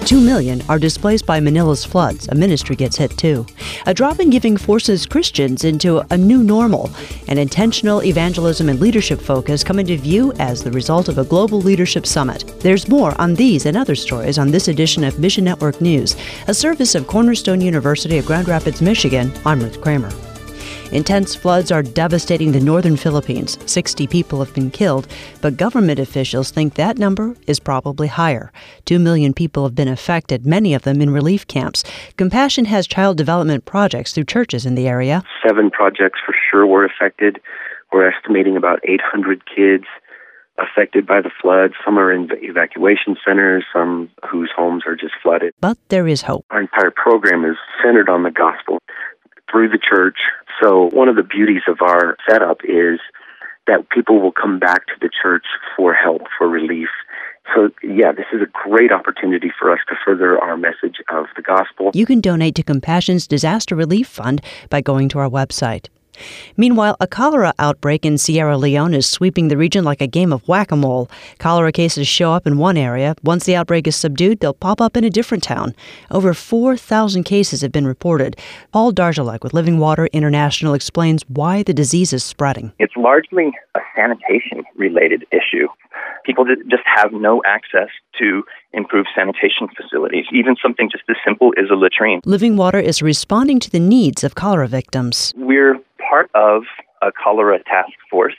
2 million are displaced by Manila's floods. A ministry gets hit too. A drop in giving forces Christians into a new normal. An intentional evangelism and leadership focus come into view as the result of a global leadership summit. There's more on these and other stories on this edition of Mission Network News, a service of Cornerstone University of Grand Rapids, Michigan. I'm Ruth Kramer. Intense floods are devastating the northern Philippines. 60 people have been killed, but government officials think that number is probably higher. 2 million people have been affected, many of them in relief camps. Compassion has child development projects through churches in the area. 7 projects for sure were affected. We're estimating about 800 kids affected by the floods. Some are in evacuation centers, some whose homes are just flooded. But there is hope. Our entire program is centered on the gospel through the church. So one of the beauties of our setup is that people will come back to the church for help, for relief. So, this is a great opportunity for us to further our message of the gospel. You can donate to Compassion's Disaster Relief Fund by going to our website. Meanwhile, a cholera outbreak in Sierra Leone is sweeping the region like a game of whack-a-mole. Cholera cases show up in one area. Once the outbreak is subdued, they'll pop up in a different town. Over 4,000 cases have been reported. Paul Darjalek with Living Water International explains why the disease is spreading. It's largely a sanitation-related issue. People just have no access to improved sanitation facilities, even something just as simple as a latrine. Living Water is responding to the needs of cholera victims. We're part of a cholera task force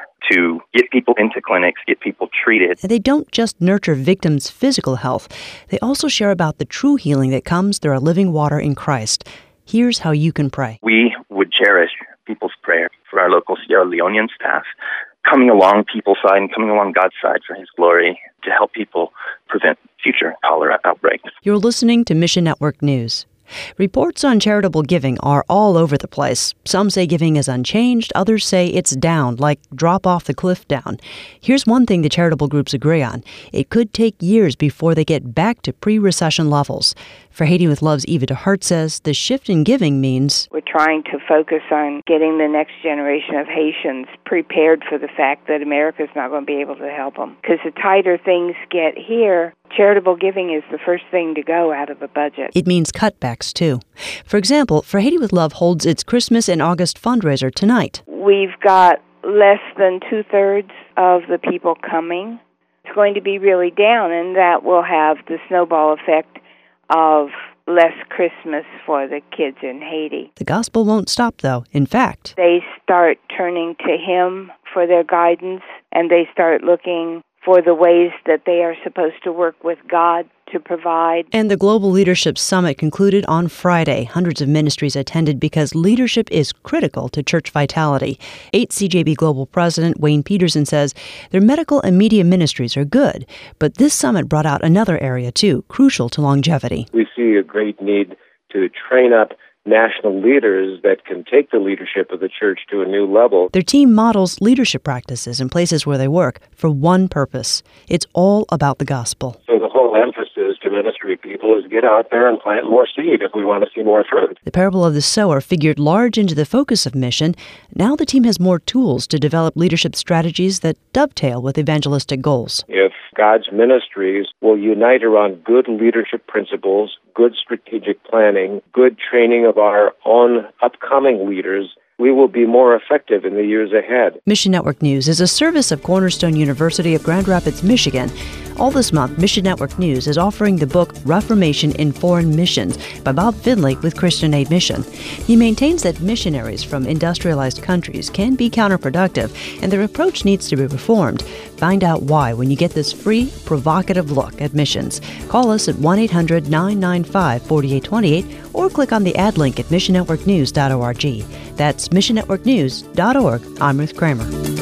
to get people into clinics, get people treated. They don't just nurture victims' physical health. They also share about the true healing that comes through our living water in Christ. Here's how you can pray. We would cherish people's prayer for our local Sierra Leonean staff, coming along people's side and coming along God's side for His glory to help people prevent future cholera outbreaks. You're listening to Mission Network News. Reports on charitable giving are all over the place. Some say giving is unchanged, others say it's down, like drop off the cliff down. Here's one thing the charitable groups agree on. It could take years before they get back to pre-recession levels. For Haiti with Love's Eva DeHart says the shift in giving means we're trying to focus on getting the next generation of Haitians prepared for the fact that America's not going to be able to help them. Because the tighter things get here, charitable giving is the first thing to go out of a budget. It means cutbacks, too. For example, For Haiti with Love holds its Christmas and August fundraiser tonight. We've got less than 2/3 of the people coming. It's going to be really down, and that will have the snowball effect of less Christmas for the kids in Haiti. The gospel won't stop, though. In fact, they start turning to Him for their guidance, and they start looking for the ways that they are supposed to work with God to provide. And the Global Leadership Summit concluded on Friday. Hundreds of ministries attended because leadership is critical to church vitality. 8CJB Global President Wayne Peterson says their medical and media ministries are good, but this summit brought out another area, too, crucial to longevity. We see a great need to train up national leaders that can take the leadership of the church to a new level. Their team models leadership practices in places where they work for one purpose. It's all about the gospel. So the whole emphasis to ministry people is get out there and plant more seed if we want to see more fruit. The parable of the sower figured large into the focus of mission. Now the team has more tools to develop leadership strategies that dovetail with evangelistic goals. If God's ministries will unite around good leadership principles, good strategic planning, good training of our own upcoming leaders, we will be more effective in the years ahead. Mission Network News is a service of Cornerstone University of Grand Rapids, Michigan. All this month, Mission Network News is offering the book Reformation in Foreign Missions by Bob Finley with Christian Aid Mission. He maintains that missionaries from industrialized countries can be counterproductive, and their approach needs to be reformed. Find out why when you get this free, provocative look at missions. Call us at 1-800-995-4828 or click on the ad link at missionnetworknews.org. That's missionnetworknews.org. I'm Ruth Kramer.